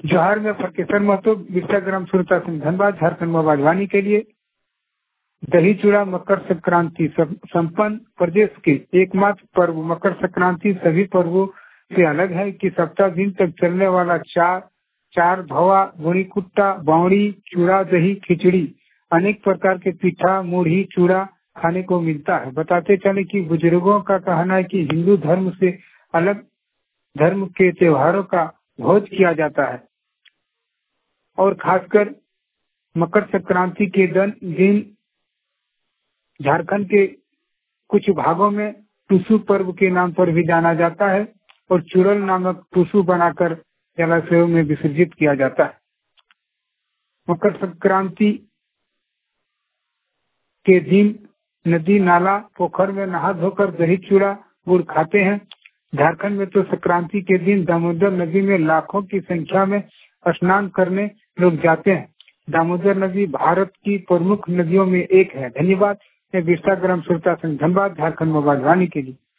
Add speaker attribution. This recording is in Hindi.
Speaker 1: जोहार में फरकेश्वर महतो, बिरसा ग्राम सुरता सिंह, धनबाद, झारखंड में बागवानी के लिए दही चूड़ा मकर संक्रांति संपन्न। प्रदेश के एकमात्र पर्व मकर संक्रांति सभी पर्वों से अलग है कि सप्ताह दिन तक चलने वाला चार भवा, गुड़ी कुट्टा, बावड़ी, चूड़ा, दही, खिचड़ी, अनेक प्रकार के पीठा, मुढ़ी, चूड़ा खाने को मिलता है। बताते चले कि बुजुर्गों का कहना है कि हिंदू धर्म से अलग धर्म के त्योहारों का भोज किया जाता है और खासकर मकर संक्रांति के दिन झारखंड के कुछ भागों में टुसु पर्व के नाम पर भी जाना जाता है और चुड़ल नामक टुसु बनाकर जलाशयों में विसर्जित किया जाता है। मकर संक्रांति के दिन नदी, नाला, पोखर में नहा धोकर दही चूड़ा गुड़ खाते हैं। झारखंड में तो संक्रांति के दिन दामोदर नदी में लाखों की संख्या में स्नान करने लोग जाते हैं। दामोदर नदी भारत की प्रमुख नदियों में एक है। धन्यवाद। मैं बिरसा ग्राम सुरता सिंह, धनबाद, झारखंड में बागवानी के लिए।